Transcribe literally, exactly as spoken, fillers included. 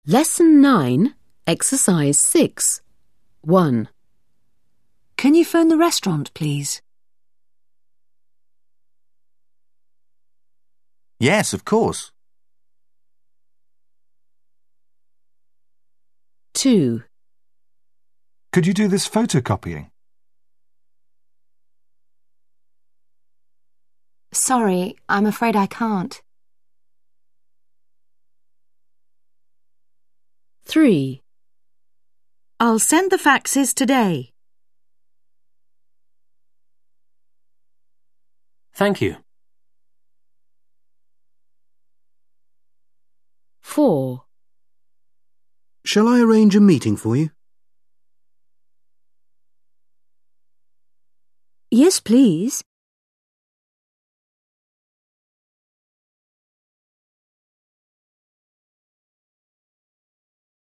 Lesson nine, Exercise six. one. Can you phone the restaurant, please? Yes, of course. two. Could you do this photocopying? Sorry, I'm afraid I can't. three. I'll send the faxes today. Thank you. four. Shall I arrange a meeting for you? Yes, please.